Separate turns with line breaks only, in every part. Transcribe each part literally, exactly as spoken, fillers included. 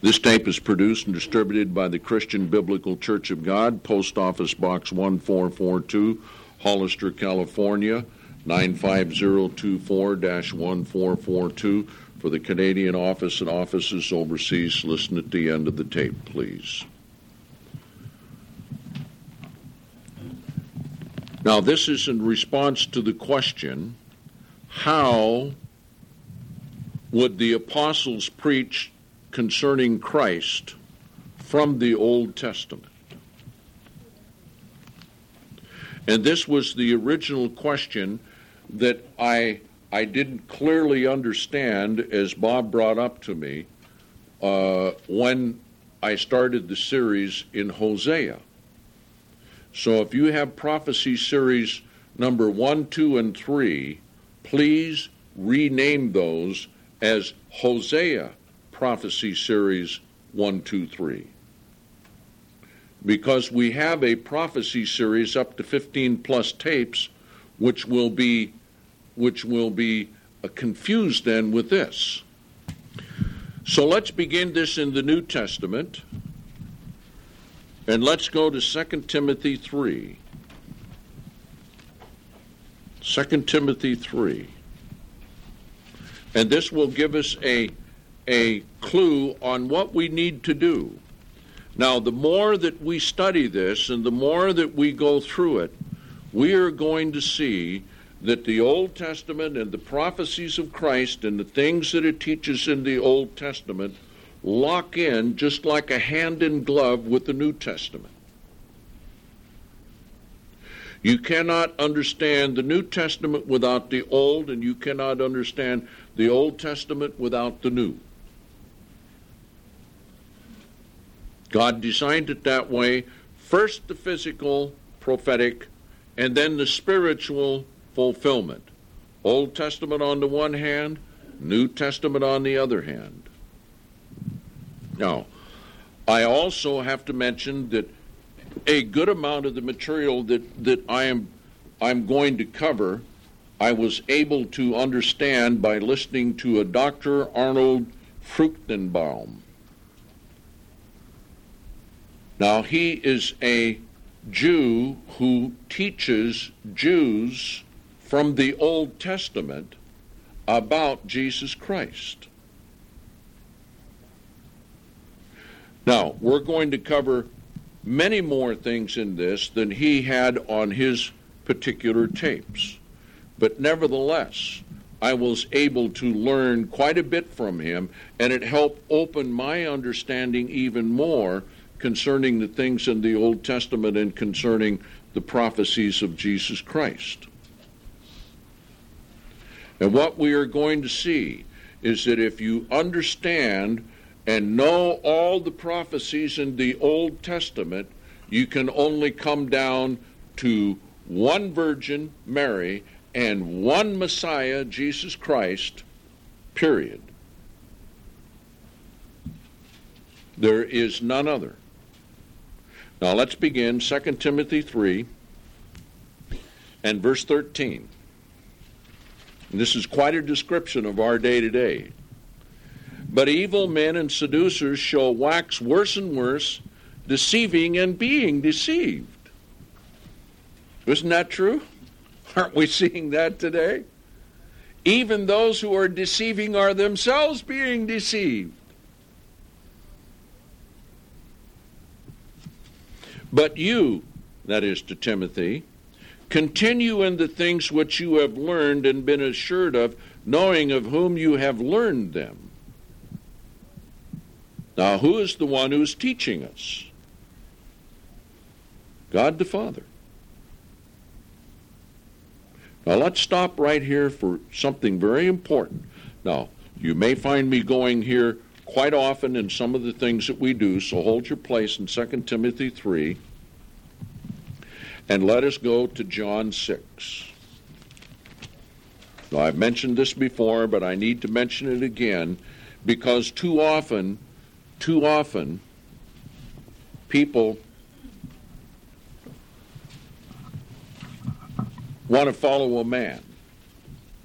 This tape is produced and distributed by the Christian Biblical Church of God, Post Office Box one four four two, Hollister, California, nine five zero two four dash one four four two. For the Canadian office and offices overseas, listen at the end of the tape, please. Now, this is in response to the question, how would the apostles preach concerning Christ from the Old Testament? And this was the original question that I I didn't clearly understand, as Bob brought up to me, uh, when I started the series in Hosea. So if you have prophecy series number one, two, and three, please rename those as Hosea prophecy series one, two, three. Because we have a prophecy series up to fifteen plus tapes, which will be which will be uh, confused then with this. So let's begin this in the New Testament, and let's go to Second Timothy three. Second Timothy three. And this will give us a, a clue on what we need to do. Now, the more that we study this and the more that we go through it, we are going to see that the Old Testament and the prophecies of Christ and the things that it teaches in the Old Testament lock in just like a hand in glove with the New Testament. You cannot understand the New Testament without the Old, and you cannot understand the Old Testament without the New. God designed it that way, first the physical, prophetic, and then the spiritual fulfillment. Old Testament on the one hand, New Testament on the other hand. Now, I also have to mention that a good amount of the material that, that I am I'm going to cover, I was able to understand by listening to a Doctor Arnold Fruchtenbaum. Now, he is a Jew who teaches Jews from the Old Testament about Jesus Christ. Now, we're going to cover many more things in this than he had on his particular tapes. But nevertheless, I was able to learn quite a bit from him, and it helped open my understanding even more concerning the things in the Old Testament and concerning the prophecies of Jesus Christ. And what we are going to see is that if you understand and know all the prophecies in the Old Testament, you can only come down to one virgin, Mary, and one Messiah, Jesus Christ, period. There is none other. Now let's begin Second Timothy three and verse thirteen. And this is quite a description of our day today. But evil men and seducers shall wax worse and worse, deceiving and being deceived. Isn't that true? Aren't we seeing that today? Even those who are deceiving are themselves being deceived. But you, that is to Timothy, continue in the things which you have learned and been assured of, knowing of whom you have learned them. Now, who is the one who is teaching us? God the Father. Now, let's stop right here for something very important. Now, you may find me going here quite often in some of the things that we do, so hold your place in Second Timothy three, and let us go to John six. Now, I've mentioned this before, but I need to mention it again, because too often, too often, people want to follow a man.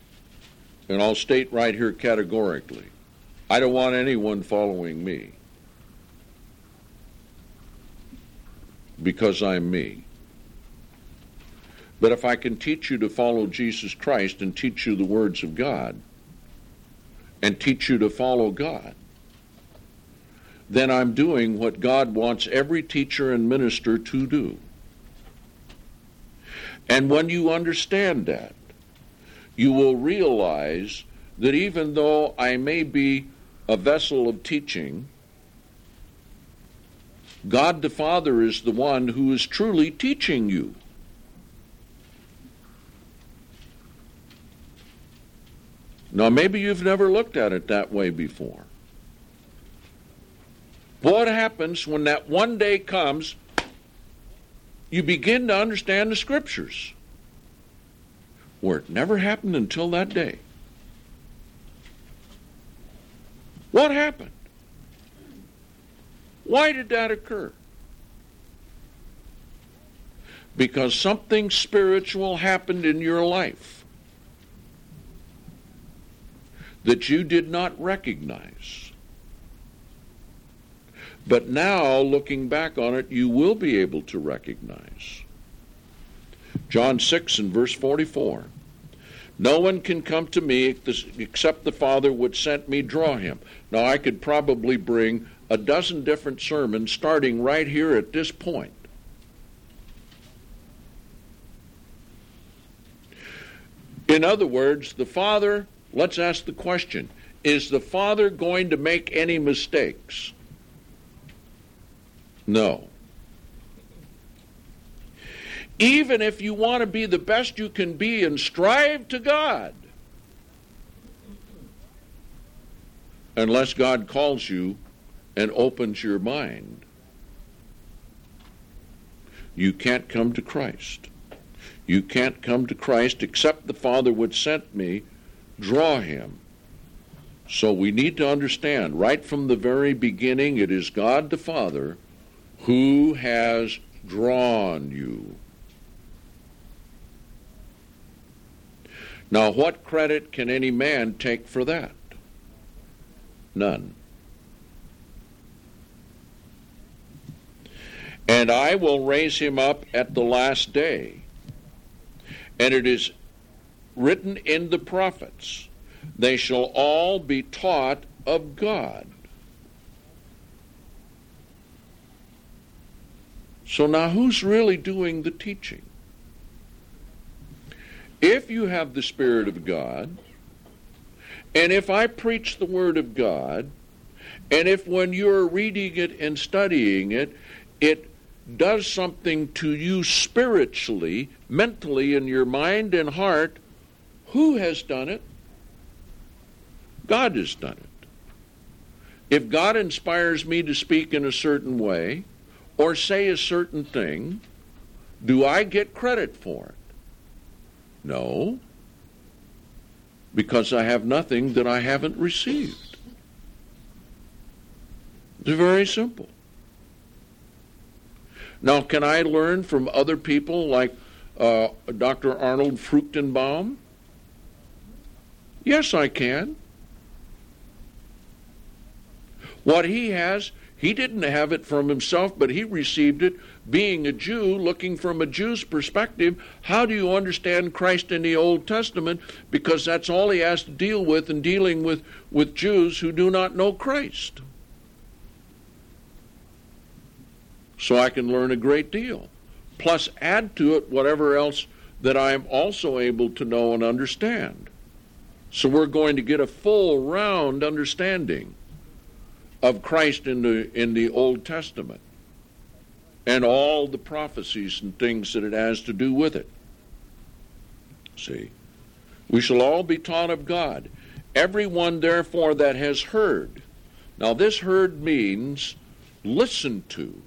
And I'll state right here categorically, I don't want anyone following me. because I'm me. But if I can teach you to follow Jesus Christ and teach you the words of God and teach you to follow God, then I'm doing what God wants every teacher and minister to do. And when you understand that, you will realize that even though I may be a vessel of teaching, God the Father is the one who is truly teaching you. Now, maybe you've never looked at it that way before. What happens when that one day comes, you begin to understand the Scriptures, where it never happened until that day? What happened? Why did that occur? Because something spiritual happened in your life that you did not recognize. But now, looking back on it, you will be able to recognize. John six and verse forty-four. No one can come to me except the Father which sent me draw him. Now, I could probably bring a dozen different sermons starting right here at this point. In other words, the Father, let's ask the question, is the Father going to make any mistakes? No. Even if you want to be the best you can be and strive to God, unless God calls you and opens your mind, you can't come to Christ. You can't come to Christ except the Father which sent me draw him. So we need to understand right from the very beginning, it is God the Father who has drawn you. Now, what credit can any man take for that? None. And I will raise him up at the last day. And it is written in the prophets, they shall all be taught of God. So now who's really doing the teaching? If you have the Spirit of God, and if I preach the Word of God, and if when you're reading it and studying it, it does something to you spiritually, mentally, in your mind and heart, who has done it? God has done it. If God inspires me to speak in a certain way, or say a certain thing, do I get credit for it? No, because I have nothing that I haven't received. It's very simple. Now, can I learn from other people like uh, Doctor Arnold Fruchtenbaum? Yes, I can. What he has, he didn't have it from himself, but he received it. Being a Jew, looking from a Jew's perspective, how do you understand Christ in the Old Testament? Because that's all he has to deal with in dealing with, with Jews who do not know Christ. So I can learn a great deal. Plus add to it whatever else that I am also able to know and understand. So we're going to get a full round understanding of Christ in the in the Old Testament and all the prophecies and things that it has to do with it. See, we shall all be taught of God. Everyone, therefore, that has heard. Now, this heard means listen to.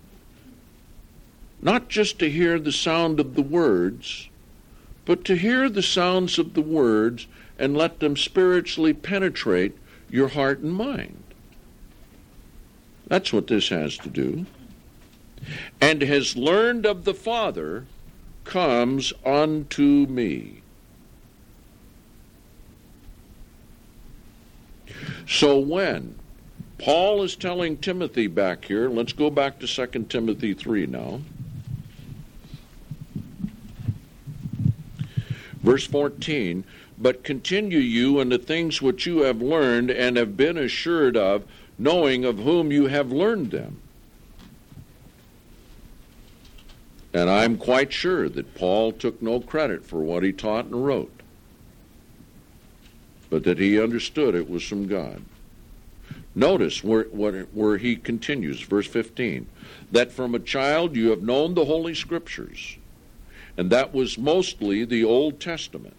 Not just to hear the sound of the words, but to hear the sounds of the words and let them spiritually penetrate your heart and mind. That's what this has to do. And has learned of the Father comes unto me. So when Paul is telling Timothy back here, let's go back to Second Timothy three now. Verse fourteen, but continue you in the things which you have learned and have been assured of, knowing of whom you have learned them. And I'm quite sure that Paul took no credit for what he taught and wrote, but that he understood it was from God. Notice where, where, where he continues, verse fifteen, that from a child you have known the Holy Scriptures, and that was mostly the Old Testament.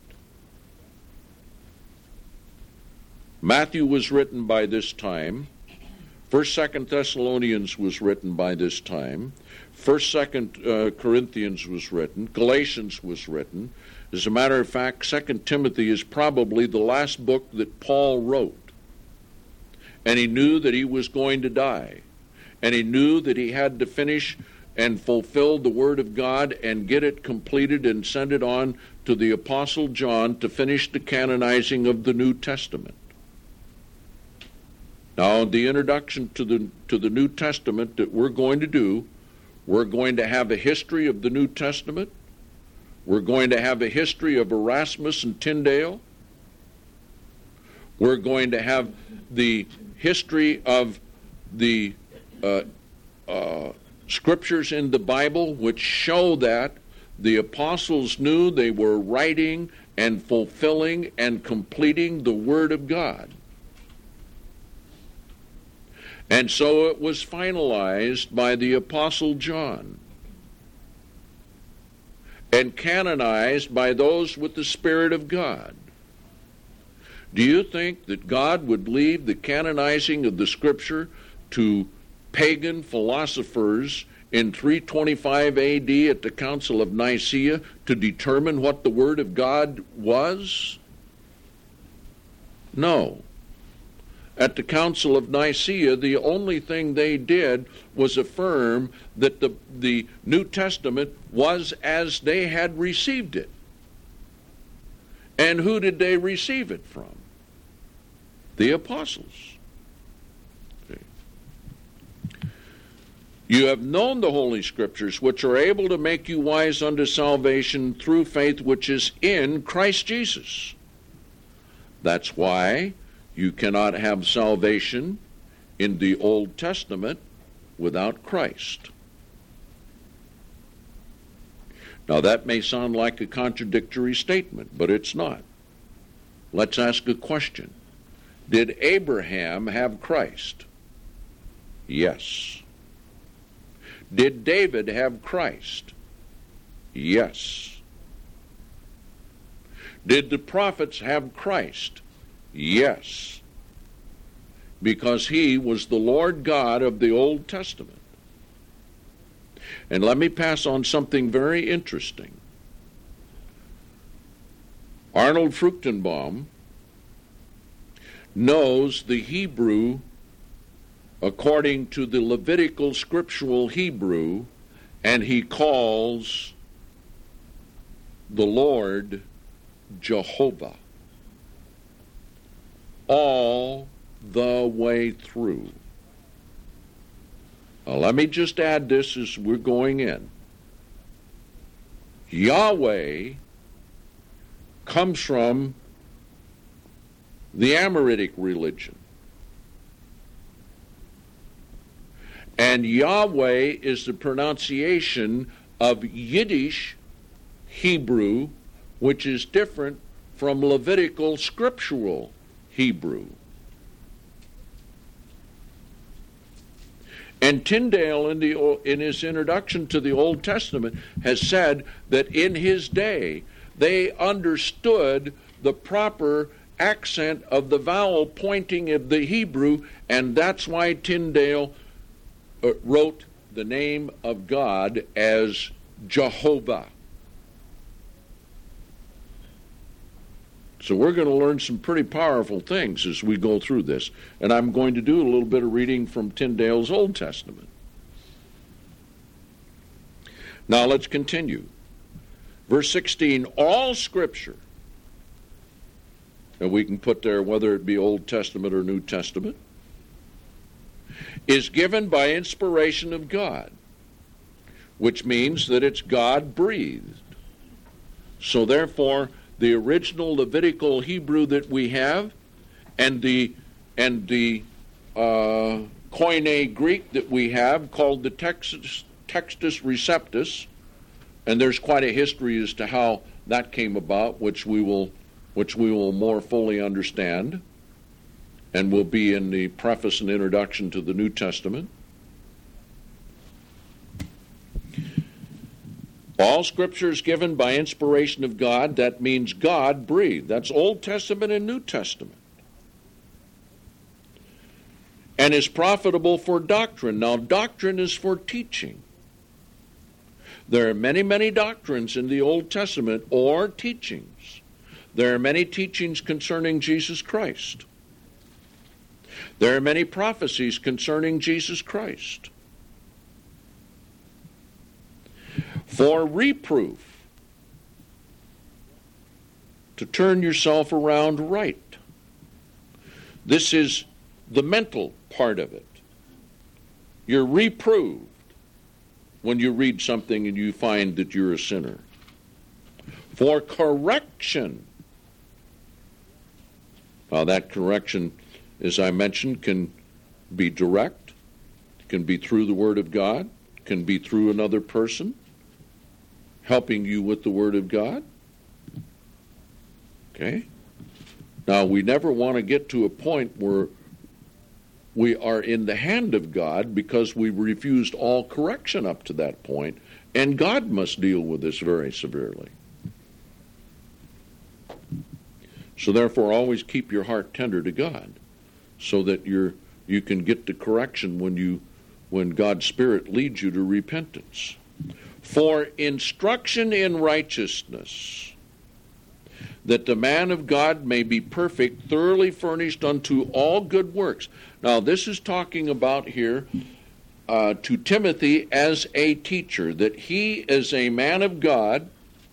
Matthew was written by this time. First, Second Thessalonians was written by this time. First, Second uh, Corinthians was written. Galatians was written. As a matter of fact, Second Timothy is probably the last book that Paul wrote. And he knew that he was going to die. And he knew that he had to finish and fulfill the Word of God and get it completed and send it on to the Apostle John to finish the canonizing of the New Testament. Now, the introduction to the to the New Testament that we're going to do, we're going to have a history of the New Testament. We're going to have a history of Erasmus and Tyndale. We're going to have the history of the uh, uh, scriptures in the Bible, which show that the apostles knew they were writing and fulfilling and completing the Word of God. And so it was finalized by the Apostle John and canonized by those with the Spirit of God. Do you think that God would leave the canonizing of the Scripture to pagan philosophers in three twenty-five A D at the Council of Nicaea to determine what the Word of God was? No. At the Council of Nicaea, the only thing they did was affirm that the, the New Testament was as they had received it. And who did they receive it from? The apostles. Okay. You have known the Holy Scriptures, which are able to make you wise unto salvation through faith which is in Christ Jesus. That's why you cannot have salvation in the Old Testament without Christ. Now that may sound like a contradictory statement, but it's not. Let's ask a question. Did Abraham have Christ? Yes. Did David have Christ? Yes. Did the prophets have Christ? Yes, because he was the Lord God of the Old Testament. And let me pass on something very interesting. Arnold Fruchtenbaum knows the Hebrew according to the Levitical scriptural Hebrew, and he calls the Lord Jehovah. All the way through. Now, let me just add this as we're going in. Yahweh comes from the Amoritic religion. And Yahweh is the pronunciation of Yiddish Hebrew, which is different from Levitical scriptural Hebrew. And Tyndale, in, the, in his introduction to the Old Testament, has said that in his day they understood the proper accent of the vowel pointing of the Hebrew, and that's why Tyndale uh, wrote the name of God as Jehovah. So we're going to learn some pretty powerful things as we go through this. And I'm going to do a little bit of reading from Tyndale's Old Testament. Now let's continue. Verse sixteen, all Scripture, and we can put there whether it be Old Testament or New Testament, is given by inspiration of God, which means that it's God-breathed. So therefore, the original Levitical Hebrew that we have and the and the uh, Koine Greek that we have, called the Textus, Textus Receptus, and there's quite a history as to how that came about, which we will which we will more fully understand, and will be in the preface and introduction to the New Testament. All Scripture is given by inspiration of God. That means God breathed. That's Old Testament and New Testament. And is profitable for doctrine. Now, doctrine is for teaching. There are many, many doctrines in the Old Testament, or teachings. There are many teachings concerning Jesus Christ. There are many prophecies concerning Jesus Christ. For reproof, to turn yourself around right. This is the mental part of it. You're reproved when you read something and you find that you're a sinner. For correction. Now that correction, as I mentioned, can be direct, can be through the Word of God, can be through another person helping you with the Word of God. Okay? Now, we never want to get to a point where we are in the hand of God, because we refused all correction up to that point, and God must deal with this very severely. So therefore, always keep your heart tender to God, so that you're, you can get the correction when you when God's Spirit leads you to repentance. For instruction in righteousness, that the man of God may be perfect, thoroughly furnished unto all good works. Now, this is talking about here uh, to Timothy as a teacher, that he, as a man of God,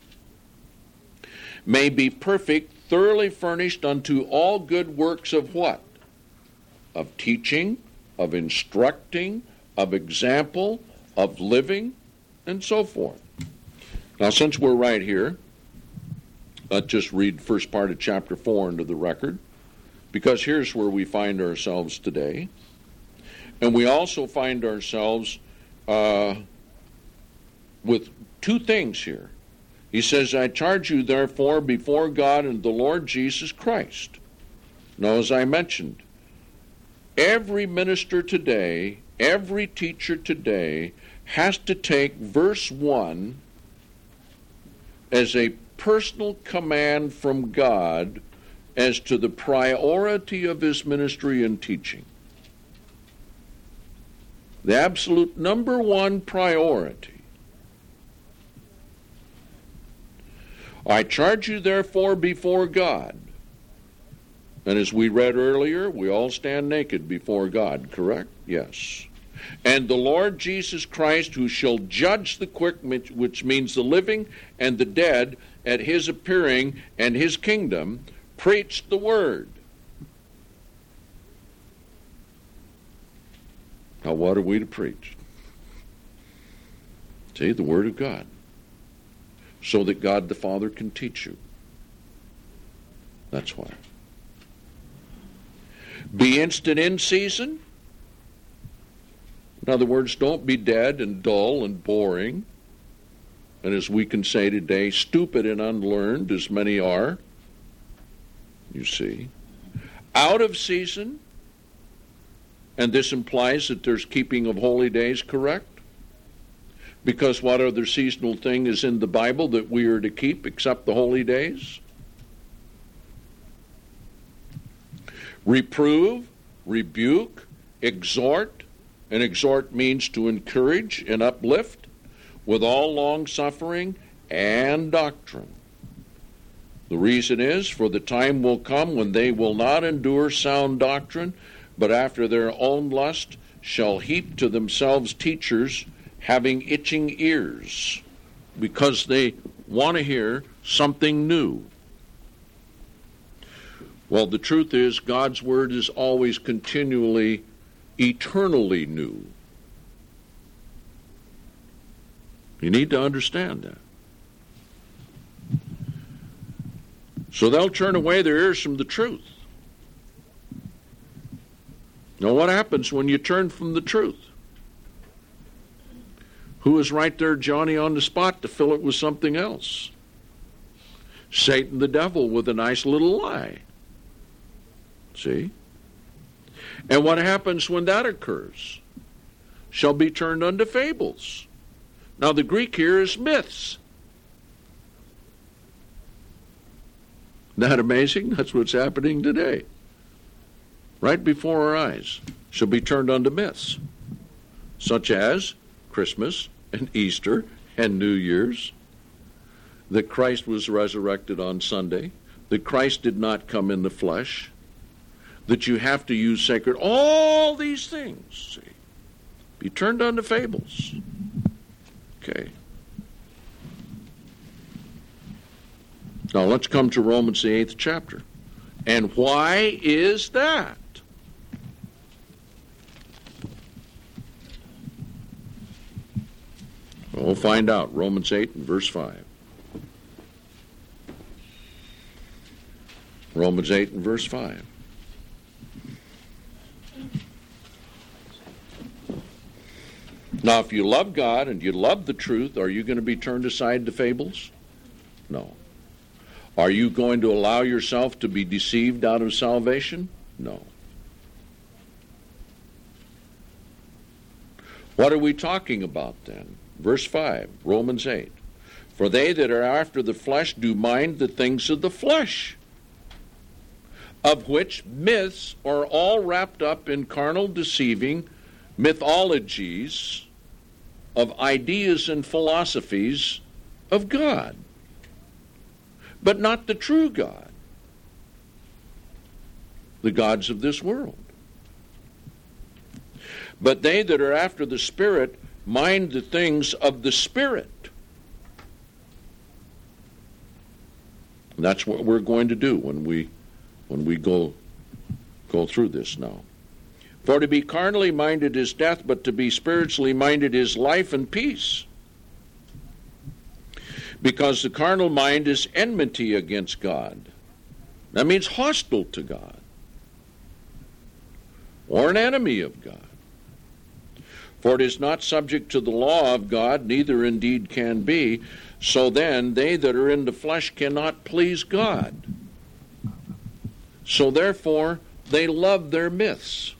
may be perfect, thoroughly furnished unto all good works of what? Of teaching, of instructing, of example, of living, and so forth. Now, since we're right here, let's just read the first part of chapter four into the record, because here's where we find ourselves today. And we also find ourselves uh, with two things here. He says, I charge you therefore before God and the Lord Jesus Christ. Now, as I mentioned, every minister today, every teacher today has to take verse one as a personal command from God as to the priority of his ministry and teaching. The absolute number one priority. I charge you therefore before God. And as we read earlier, we all stand naked before God, correct? Yes. And the Lord Jesus Christ, who shall judge the quick, which means the living and the dead, at his appearing and his kingdom, preached the word. Now, what are we to preach? See, the word of God, so that God the Father can teach you. That's why. Be instant in season. In other words, don't be dead and dull and boring, and as we can say today, stupid and unlearned, as many are. You see. Out of season, and this implies that there's keeping of holy days, correct? Because what other seasonal thing is in the Bible that we are to keep except the holy days? Reprove, rebuke, exhort, and exhort means to encourage and uplift, with all long-suffering and doctrine. The reason is, for the time will come when they will not endure sound doctrine, but after their own lust shall heap to themselves teachers having itching ears, because they want to hear something new. Well, the truth is, God's word is always continually eternally new. You need to understand that. So they'll turn away their ears from the truth. Now, what happens when you turn from the truth? Who is right there, Johnny, on the spot to fill it with something else? Satan the devil with a nice little lie. See? And what happens when that occurs? Shall be turned unto fables. Now, the Greek here is myths. Isn't that amazing? That's what's happening today. Right before our eyes shall be turned unto myths, such as Christmas and Easter and New Year's, that Christ was resurrected on Sunday, that Christ did not come in the flesh, that you have to use sacred, all these things, see, be turned unto fables. Okay. Now let's come to Romans, the eighth chapter. And why is that? We'll find out. Romans eight and verse five. Romans eight and verse five. Now, if you love God and you love the truth, are you going to be turned aside to fables? No. Are you going to allow yourself to be deceived out of salvation? No. What are we talking about then? Verse five, Romans eight. For they that are after the flesh do mind the things of the flesh, of which myths are all wrapped up in carnal deceiving mythologies of ideas and philosophies of God, but not the true God, the gods of this world. But they that are after the Spirit mind the things of the Spirit. And that's what we're going to do when we when we go go through this now. For to be carnally minded is death, but to be spiritually minded is life and peace. Because the carnal mind is enmity against God. That means hostile to God, or an enemy of God. For it is not subject to the law of God, neither indeed can be. So then, they that are in the flesh cannot please God. So therefore, they love their myths.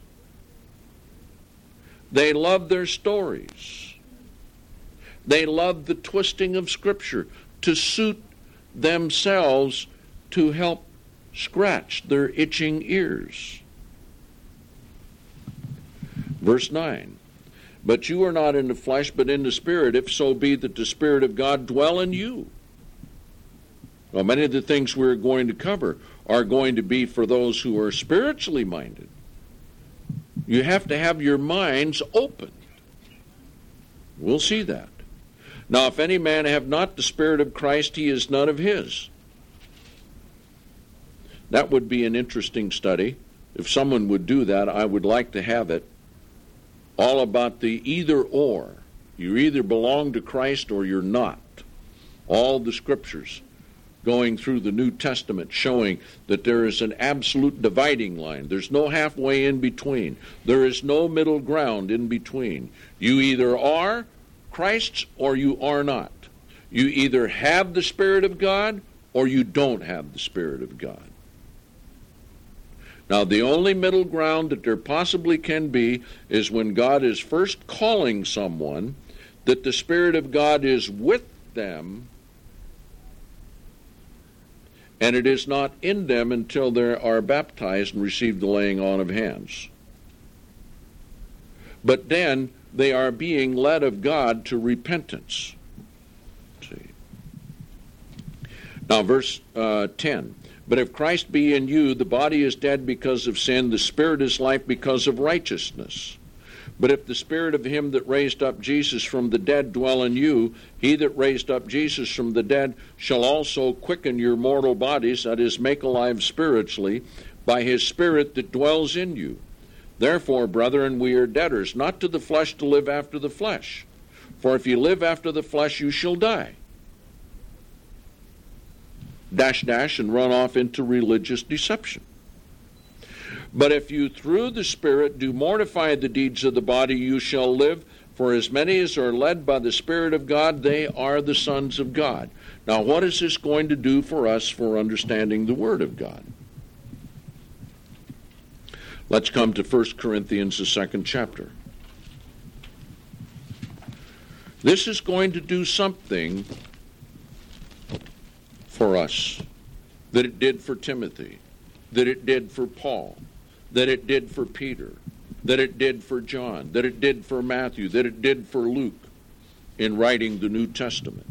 They love their stories. They love the twisting of Scripture to suit themselves, to help scratch their itching ears. Verse nine. But you are not in the flesh, but in the Spirit, if so be that the Spirit of God dwell in you. Well, many of the things we're going to cover are going to be for those who are spiritually minded. You have to have your minds open. We'll see that. Now, if any man have not the Spirit of Christ, he is none of his. That would be an interesting study. If someone would do that, I would like to have it. All about the either or. You either belong to Christ or you're not. All the scriptures going through the New Testament showing that there is an absolute dividing line. There's no halfway in between. There is no middle ground in between. You either are Christ's or you are not. You either have the Spirit of God or you don't have the Spirit of God. Now, the only middle ground that there possibly can be is when God is first calling someone, that the Spirit of God is with them, and it is not in them until they are baptized and receive the laying on of hands. But then they are being led of God to repentance. See. Now, verse uh, ten. But if Christ be in you, the body is dead because of sin, the Spirit is life because of righteousness. But if the Spirit of him that raised up Jesus from the dead dwell in you, he that raised up Jesus from the dead shall also quicken your mortal bodies, that is, make alive spiritually, by his Spirit that dwells in you. Therefore, brethren, we are debtors, not to the flesh to live after the flesh. For if you live after the flesh, you shall die. Dash, dash, and run off into religious deception. But if you through the Spirit do mortify the deeds of the body, you shall live. For as many as are led by the Spirit of God, they are the sons of God. Now, what is this going to do for us for understanding the Word of God? Let's come to First Corinthians, the second chapter. This is going to do something for us that it did for Timothy, that it did for Paul, that it did for Peter, that it did for John, that it did for Matthew, that it did for Luke in writing the New Testament.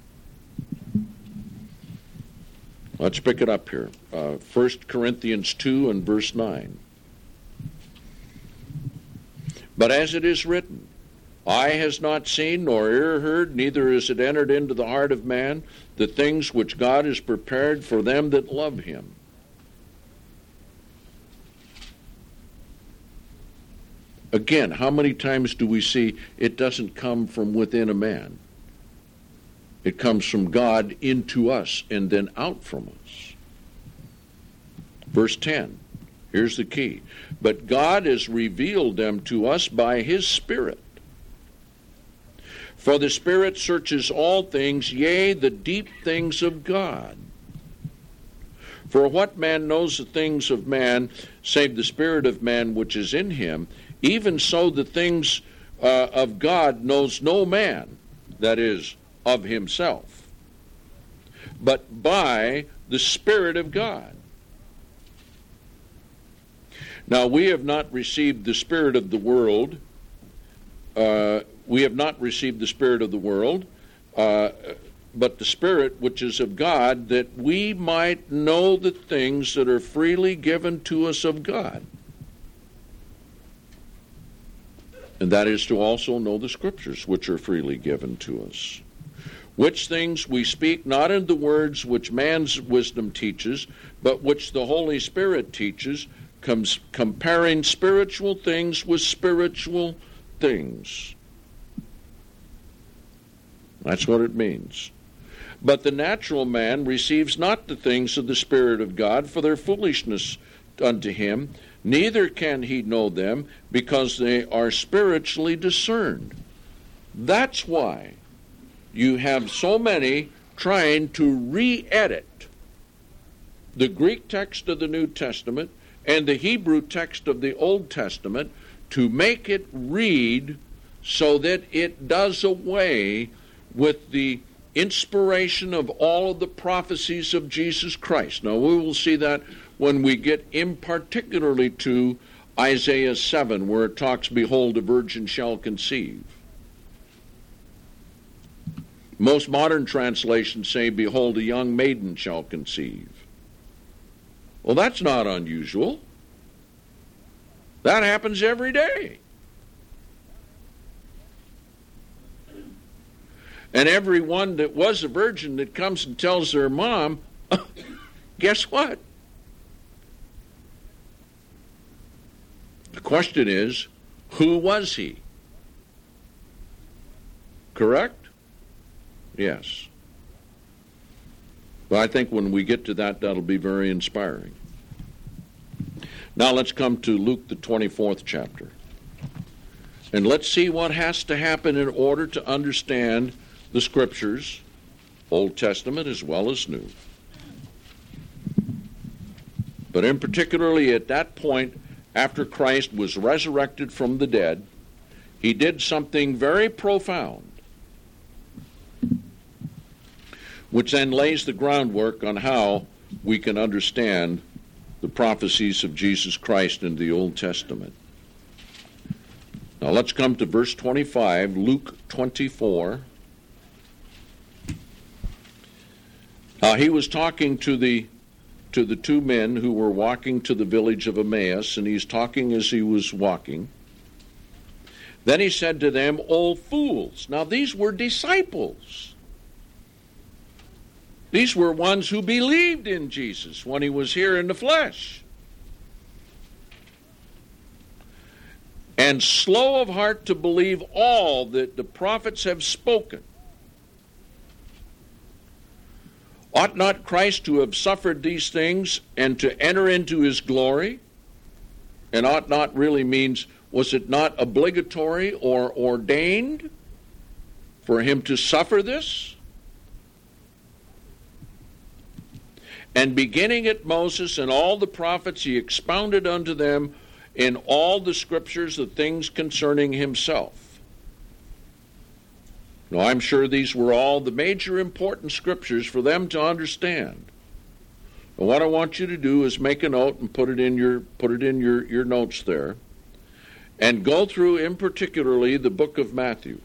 Let's pick it up here. Uh, First Corinthians two and verse nine. But as it is written, eye has not seen, nor ear heard, neither is it entered into the heart of man, the things which God has prepared for them that love him. Again, how many times do we see it doesn't come from within a man? It comes from God into us and then out from us. Verse ten, here's the key. But God has revealed them to us by his Spirit. For the Spirit searches all things, yea, the deep things of God. For what man knows the things of man, save the Spirit of man which is in him? Even so the things uh, of God knows no man, that is, of himself, but by the Spirit of God. Now, we have not received the spirit of the world. Uh, we have not received the spirit of the world, uh, but the Spirit which is of God, that we might know the things that are freely given to us of God. And that is to also know the Scriptures, which are freely given to us. Which things we speak not in the words which man's wisdom teaches, but which the Holy Spirit teaches, comes comparing spiritual things with spiritual things. That's what it means. But the natural man receives not the things of the Spirit of God, for their foolishness unto him, neither can he know them, because they are spiritually discerned. That's why you have so many trying to re-edit the Greek text of the New Testament and the Hebrew text of the Old Testament to make it read so that it does away with the inspiration of all of the prophecies of Jesus Christ. Now, we will see that when we get in particularly to Isaiah seven, where it talks, behold, a virgin shall conceive. Most modern translations say, behold, a young maiden shall conceive. Well, that's not unusual. That happens every day. And every one that was a virgin that comes and tells their mom, guess what? The question is, who was he? Correct? Yes. But I think when we get to that, that'll be very inspiring. Now let's come to Luke, the twenty-fourth chapter. And let's see what has to happen in order to understand the Scriptures, Old Testament as well as New. But in particularly at that point, after Christ was resurrected from the dead, he did something very profound, which then lays the groundwork on how we can understand the prophecies of Jesus Christ in the Old Testament. Now let's come to verse twenty-five, Luke twenty-four. Now he was talking to the to the two men who were walking to the village of Emmaus, and he's talking as he was walking. Then he said to them, O fools. Now these were disciples. These were ones who believed in Jesus when he was here in the flesh. and slow of heart to believe all that the prophets have spoken. Ought not Christ to have suffered these things and to enter into his glory? And ought not really means, was it not obligatory or ordained for him to suffer this? And beginning at Moses and all the prophets, he expounded unto them in all the scriptures the things concerning himself. Now, I'm sure these were all the major important scriptures for them to understand. And what I want you to do is make a note and put it in your put it in your, your notes there, and go through in particularly the book of Matthew.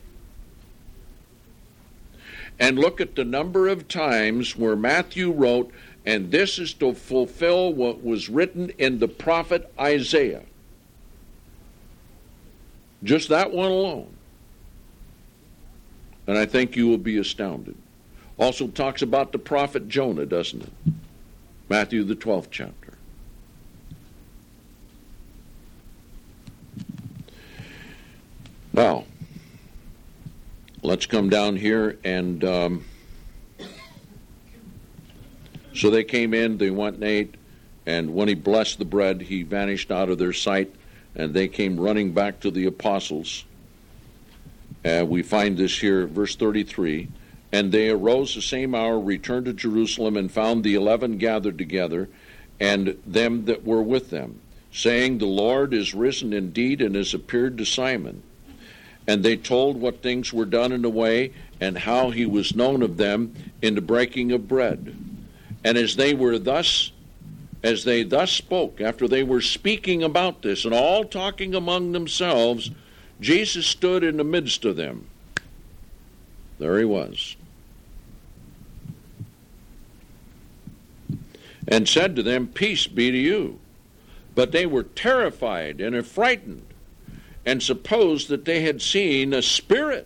And look at the number of times where Matthew wrote, and this is to fulfill what was written in the prophet Isaiah. Just that one alone. And I think you will be astounded. Also talks about the prophet Jonah, doesn't it? Matthew, the twelfth chapter. Now, let's come down here and... Um, so they came in, they went and ate, and when he blessed the bread, he vanished out of their sight, and they came running back to the apostles. Uh, we find this here, verse thirty-three. And they arose the same hour, returned to Jerusalem, and found the eleven gathered together, and them that were with them, saying, The Lord is risen indeed, and has appeared to Simon. And they told what things were done in the way, and how he was known of them in the breaking of bread. And as they were thus, as they thus spoke, after they were speaking about this, and all talking among themselves, Jesus stood in the midst of them. There he was. And said to them, Peace be to you. But they were terrified and affrighted, and supposed that they had seen a spirit.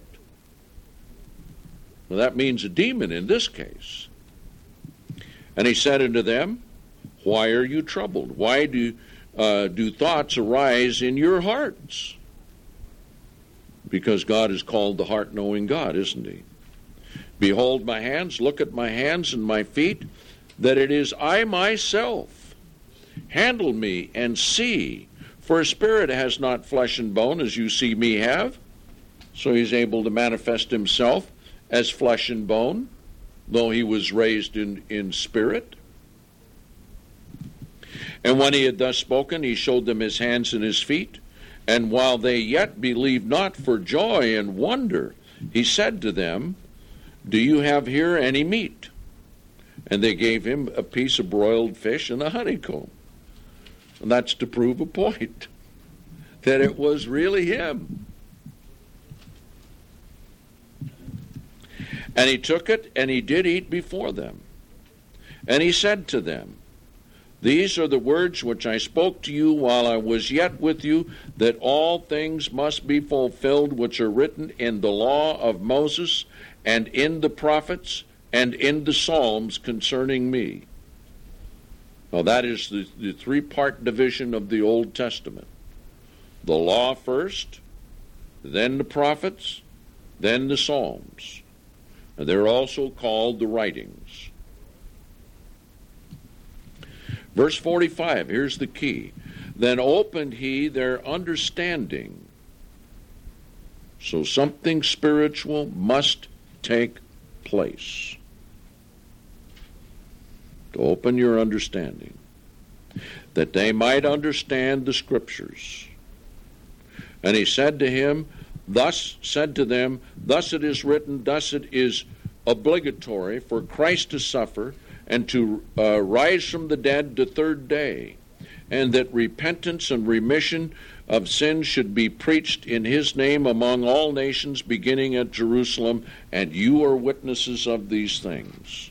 Well, that means a demon in this case. And he said unto them, Why are you troubled? Why do, uh, do thoughts arise in your hearts? Because God is called the heart-knowing God, isn't he? Behold my hands, look at my hands and my feet, that it is I myself. Handle me and see, for a spirit has not flesh and bone as you see me have. So he's able to manifest himself as flesh and bone, though he was raised in, in spirit. And when he had thus spoken, he showed them his hands and his feet. And while they yet believed not for joy and wonder, he said to them, Do you have here any meat? And they gave him a piece of broiled fish and a honeycomb. And that's to prove a point, that it was really him. And he took it, and he did eat before them. And he said to them, These are the words which I spoke to you while I was yet with you, that all things must be fulfilled which are written in the law of Moses, and in the prophets, and in the Psalms concerning me. Now that is the, the three-part division of the Old Testament. The law first, then the prophets, then the Psalms. And they're also called the writings. Verse forty-five, here's the key. Then opened he their understanding. So something spiritual must take place. To open your understanding, that they might understand the Scriptures. And he said to him, thus said to them, Thus it is written, thus it is obligatory for Christ to suffer, and to uh, rise from the dead the third day, and that repentance and remission of sins should be preached in his name among all nations, beginning at Jerusalem, and you are witnesses of these things.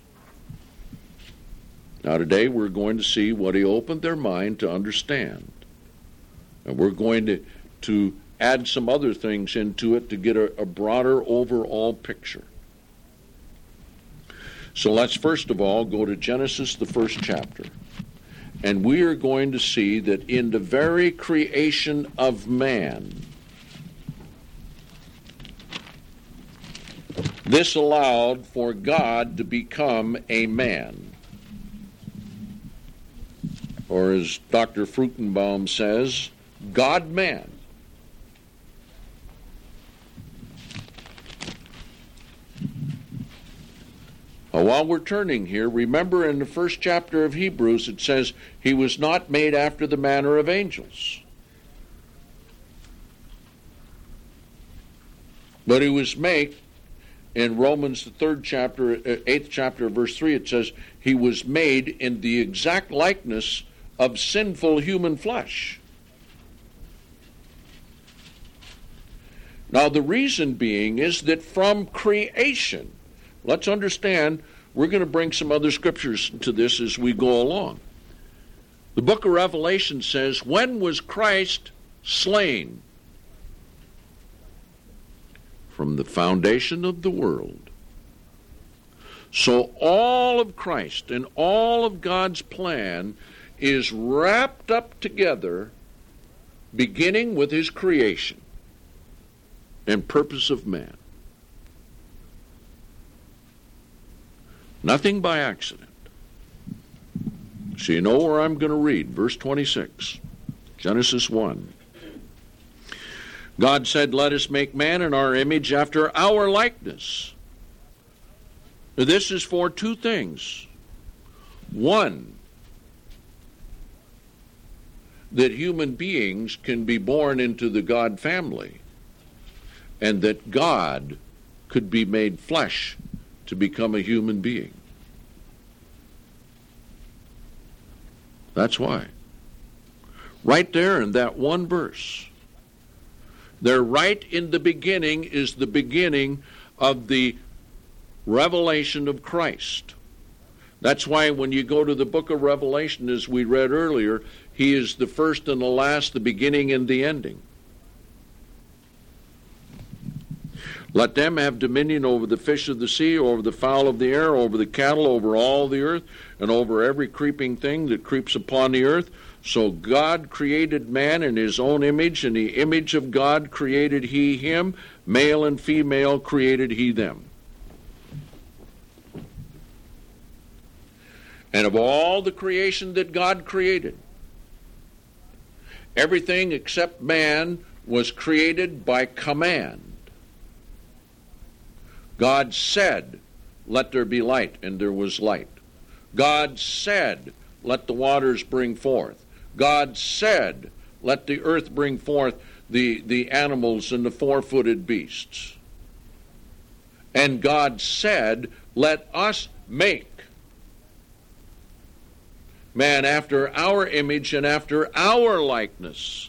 Now today we're going to see what he opened their mind to understand. And we're going to, to add some other things into it to get a, a broader overall picture. So let's first of all go to Genesis, the first chapter. And we are going to see that in the very creation of man, this allowed for God to become a man. Or as Doctor Fruchtenbaum says, God-man. Now, while we're turning here, remember in the first chapter of Hebrews it says he was not made after the manner of angels. But he was made, in Romans the third chapter, eighth chapter, verse three, it says he was made in the exact likeness of sinful human flesh. Now the reason being is that from creation, let's understand, we're going to bring some other scriptures to this as we go along. The book of Revelation says, when was Christ slain? From the foundation of the world. So all of Christ and all of God's plan is wrapped up together, beginning with his creation and purpose of man. Nothing by accident. So you know where I'm going to read. Verse twenty-six, Genesis one. God said, let us make man in our image after our likeness. This is for two things. One, that human beings can be born into the God family, and that God could be made flesh to become a human being. That's why. Right there in that one verse. There right in the beginning is the beginning of the revelation of Christ. That's why when you go to the book of Revelation, as we read earlier, he is the first and the last, the beginning and the ending. Let them have dominion over the fish of the sea, over the fowl of the air, over the cattle, over all the earth, and over every creeping thing that creeps upon the earth. So God created man in his own image, in the image of God created he him, male and female created he them. And of all the creation that God created, everything except man was created by command. God said, let there be light, and there was light. God said, let the waters bring forth. God said, let the earth bring forth the, the animals and the four-footed beasts. And God said, let us make man after our image and after our likeness,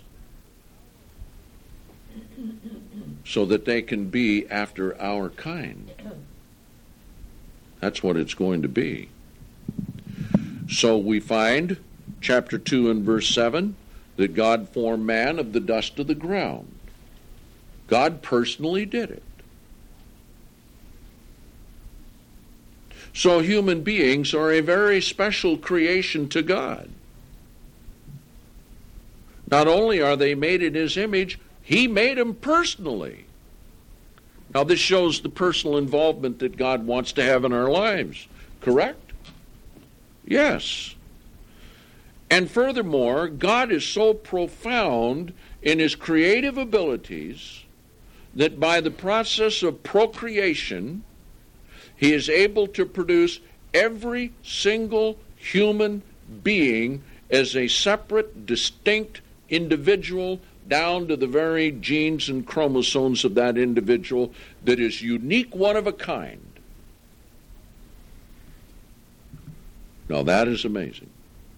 so that they can be after our kind. That's what it's going to be. So we find, chapter two and verse seven, that God formed man of the dust of the ground. God personally did it. So human beings are a very special creation to God. Not only are they made in his image, he made them personally. Now this shows the personal involvement that God wants to have in our lives, correct? Yes. And furthermore, God is so profound in his creative abilities that by the process of procreation, he is able to produce every single human being as a separate, distinct individual, down to the very genes and chromosomes of that individual that is unique, one of a kind. Now that is amazing.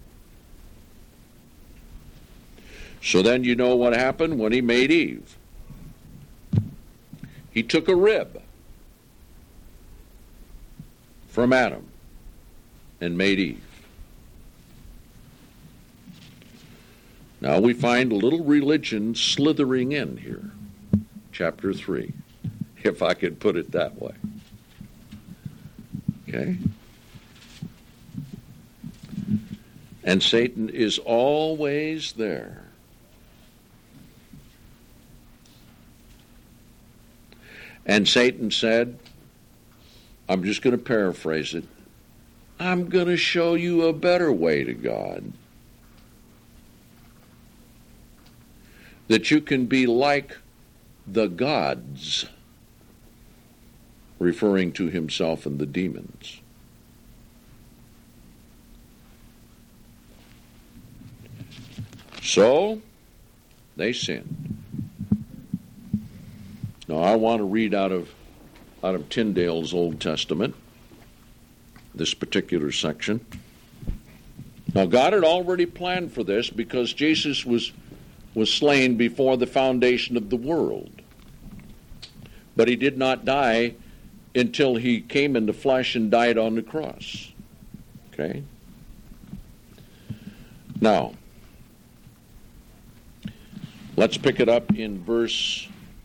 So then you know what happened when he made Eve. He took a rib from Adam and made Eve. Now we find a little religion slithering in here. Chapter three, if I could put it that way. Okay? And Satan is always there. And Satan said, I'm just going to paraphrase it. I'm going to show you a better way to God. That you can be like the gods, referring to himself and the demons. So, they sinned. Now, I want to read out of out of Tyndale's Old Testament, this particular section. Now, God had already planned for this because Jesus was, was slain before the foundation of the world. But he did not die until he came in the flesh and died on the cross. Okay? Now, let's pick it up in verse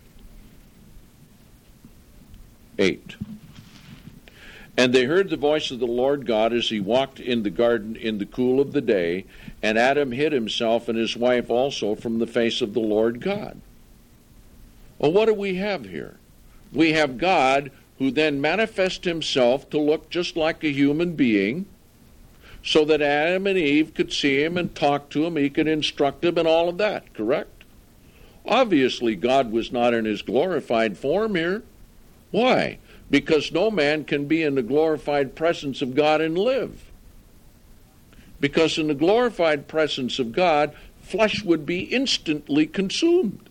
eight. And they heard the voice of the Lord God as he walked in the garden in the cool of the day, and Adam hid himself and his wife also from the face of the Lord God. Well, what do we have here? We have God who then manifests himself to look just like a human being, so that Adam and Eve could see him and talk to him, he could instruct him and all of that, correct? Obviously, God was not in his glorified form here. Why? Because no man can be in the glorified presence of God and live. Because in the glorified presence of God, flesh would be instantly consumed.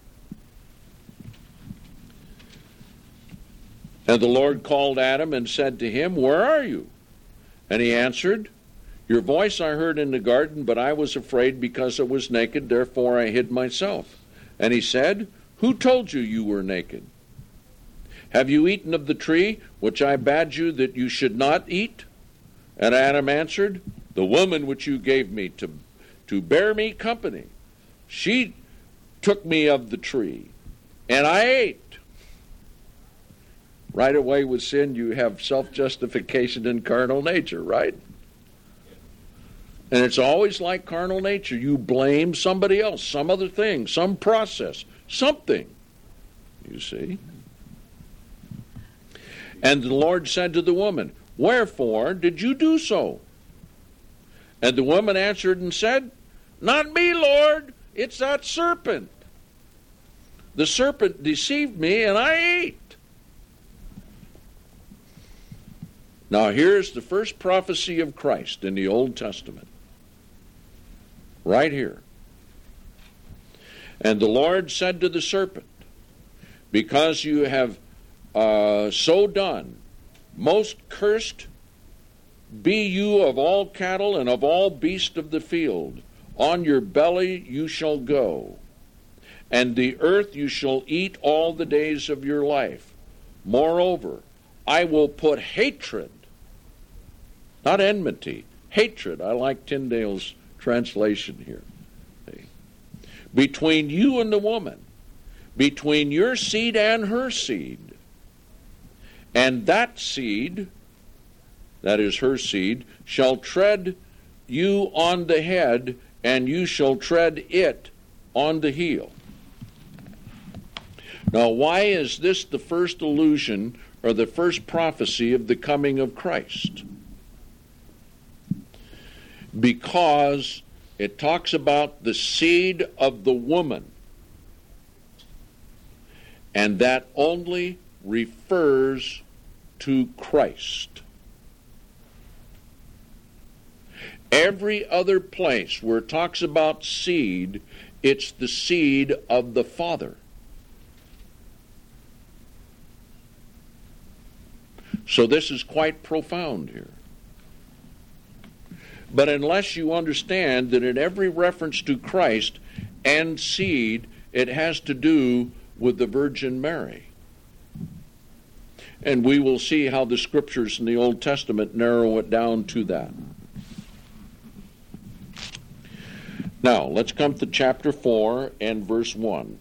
And the Lord called Adam and said to him, "Where are you?" And he answered, "Your voice I heard in the garden, but I was afraid because I was naked, therefore I hid myself." And he said, "Who told you you were naked? Have you eaten of the tree which I bade you that you should not eat?" And Adam answered, "The woman which you gave me to, to bear me company, she took me of the tree, and I ate." Right away with sin, you have self-justification in carnal nature, right? And it's always like carnal nature. You blame somebody else, some other thing, some process, something, you see. And the Lord said to the woman, "Wherefore did you do so?" And the woman answered and said, "Not me, Lord, it's that serpent. The serpent deceived me, and I ate." Now here's the first prophecy of Christ in the Old Testament. Right here. And the Lord said to the serpent, "Because you have Uh, so done, most cursed be you of all cattle and of all beasts of the field. On your belly you shall go, and the earth you shall eat all the days of your life. Moreover, I will put hatred," not enmity, hatred, I like Tyndale's translation here, "between you and the woman, between your seed and her seed. And that seed," that is her seed, "shall tread you on the head, and you shall tread it on the heel." Now, why is this the first allusion or the first prophecy of the coming of Christ? Because it talks about the seed of the woman, and that only refers to Christ. Every other place where it talks about seed, it's the seed of the Father. So this is quite profound here. But unless you understand that in every reference to Christ and seed, it has to do with the Virgin Mary. And we will see how the scriptures in the Old Testament narrow it down to that. Now, let's come to chapter four and verse one.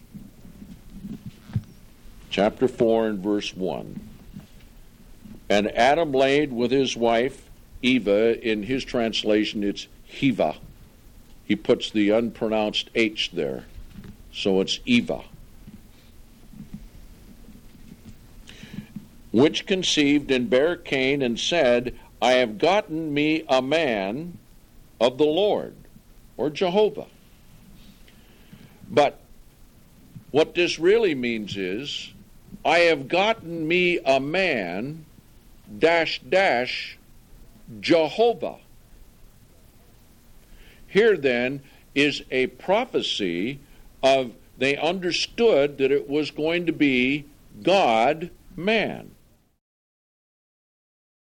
Chapter four and verse one. "And Adam laid with his wife, Eva," in his translation it's Hiva. He puts the unpronounced H there, so it's Eva. which conceived and bare Cain, and said, I have gotten me a man of the Lord, or Jehovah. But what this really means is, I have gotten me a man, dash, dash, Jehovah. Here then is a prophecy of, they understood that it was going to be God, man.